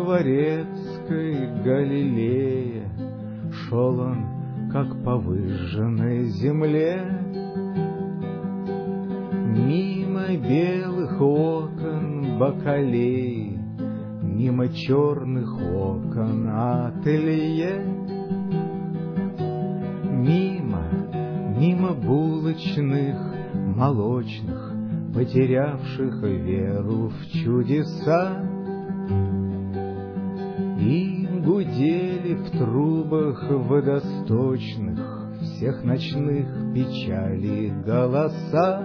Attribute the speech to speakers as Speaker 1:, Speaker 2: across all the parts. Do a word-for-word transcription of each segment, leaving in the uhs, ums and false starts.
Speaker 1: Творецкой Галилее шел он, как по выжженной земле, мимо белых окон бакалеи, мимо черных окон ателье, мимо, мимо булочных, молочных, потерявших веру в чудеса. И гудели в трубах водосточных всех ночных печалей голоса,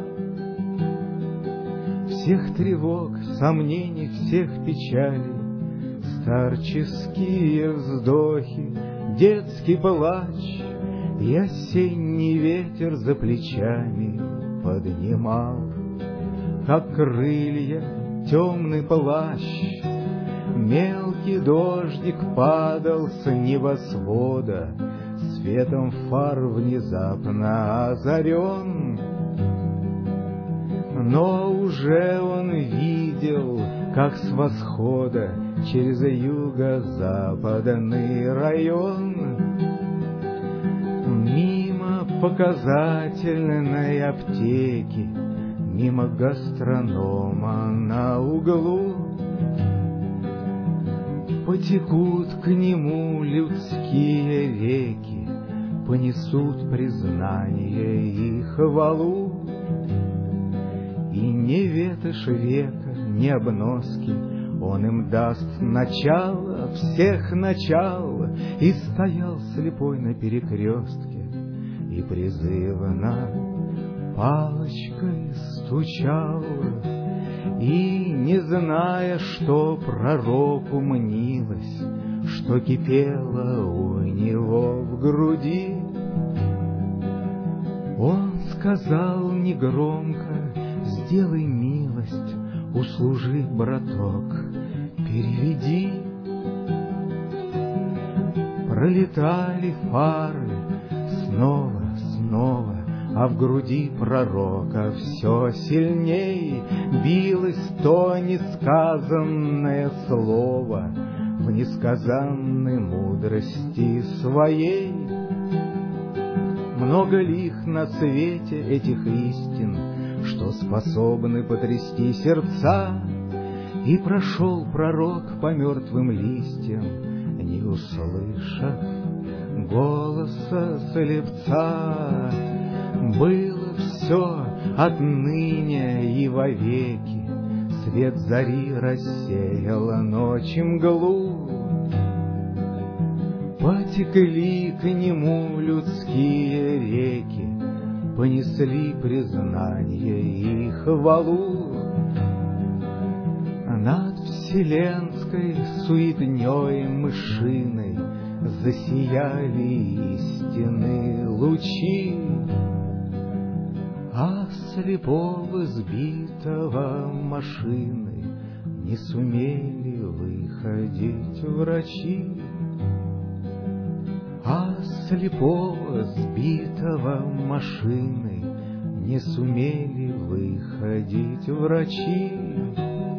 Speaker 1: всех тревог, сомнений, всех печалей, старческие вздохи, детский плач, и осенний ветер за плечами поднимал, как крылья, темный плащ. Мелкий дождик падал с небосвода, светом фар внезапно озарен. Но уже он видел, как с восхода через юго-западный район, мимо показательной аптеки, мимо гастронома на углу, потекут к нему людские реки, понесут признание и хвалу. И не ветошь века, не обноски, он им даст начало всех начал. И стоял слепой на перекрестке, и призывно палочкой стучал, и, не зная, что пророку мнилось, что кипело у него в груди, он сказал негромко: сделай милость, услужи, браток, переведи. Пролетали фары снова, снова, а в груди пророка все сильней билось то несказанное слово в несказанной мудрости своей. Много ли их на свете этих истин, что способны потрясти сердца? И прошел пророк по мертвым листьям, не услышав голоса слепца. Было все отныне и вовеки, свет зари рассеяла ночь мглу. Потекли к нему людские реки, понесли признание и хвалу. Над вселенской суетней мышиной засияли истины лучи, а слепого сбитого машиной не сумели выходить врачи. А слепого сбитого машиной не сумели выходить врачи.